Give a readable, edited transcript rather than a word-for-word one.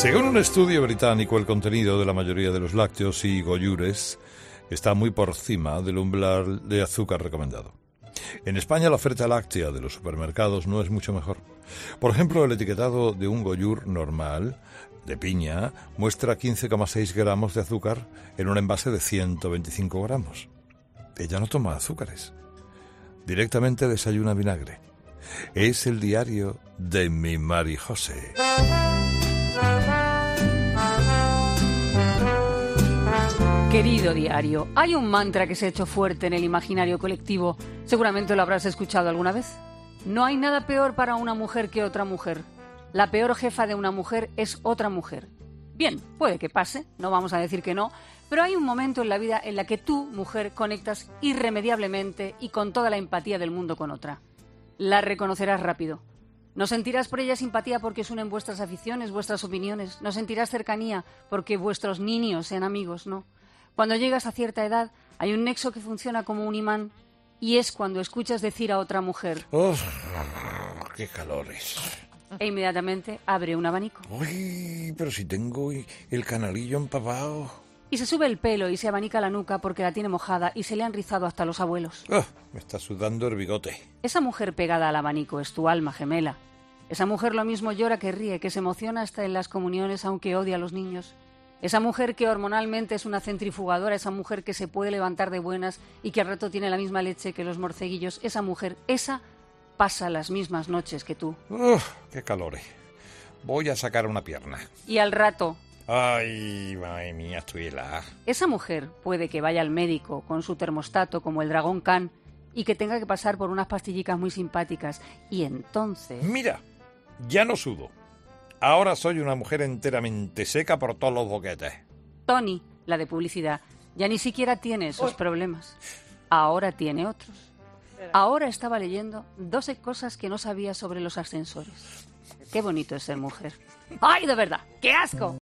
Según un estudio británico, el contenido de la mayoría de los lácteos y goyures está muy por encima del umbral de azúcar recomendado. En España la oferta láctea de los supermercados no es mucho mejor. Por ejemplo, el etiquetado de un goyur normal, de piña, muestra 15,6 gramos de azúcar en un envase de 125 gramos. Ella no toma azúcares. Directamente desayuna vinagre. Es el diario de mi Mari José. Querido diario, hay un mantra que se ha hecho fuerte en el imaginario colectivo. Seguramente lo habrás escuchado alguna vez. No hay nada peor para una mujer que otra mujer. La peor jefa de una mujer es otra mujer. Bien, puede que pase, no vamos a decir que no, pero hay un momento en la vida en la que tú, mujer, conectas irremediablemente y con toda la empatía del mundo con otra. La reconocerás rápido. No sentirás por ella simpatía porque se unen vuestras aficiones, vuestras opiniones. No sentirás cercanía porque vuestros niños sean amigos, no. Cuando llegas a cierta edad, hay un nexo que funciona como un imán y es cuando escuchas decir a otra mujer ¡Oh, qué calores! E inmediatamente abre un abanico. ¡Uy, pero si tengo el canalillo empapado! Y se sube el pelo y se abanica la nuca porque la tiene mojada y se le han rizado hasta los abuelos. ¡Oh, me está sudando el bigote! Esa mujer pegada al abanico es tu alma gemela. Esa mujer lo mismo llora que ríe, que se emociona hasta en las comuniones aunque odia a los niños. Esa mujer que hormonalmente es una centrifugadora, esa mujer que se puede levantar de buenas y que al rato tiene la misma leche que los morceguillos, esa mujer, esa pasa las mismas noches que tú. ¡Qué calores! Voy a sacar una pierna. Y al rato... ¡Ay, madre mía, estoy helada! Esa mujer puede que vaya al médico con su termostato como el dragón Khan y que tenga que pasar por unas pastillicas muy simpáticas. Y entonces... ¡Mira! Ya no sudo. Ahora soy una mujer enteramente seca por todos los boquetes. Tony, la de publicidad, ya ni siquiera tiene esos problemas. Ahora tiene otros. Ahora estaba leyendo 12 cosas que no sabía sobre los ascensores. Qué bonito es ser mujer. ¡Ay, de verdad! ¡Qué asco!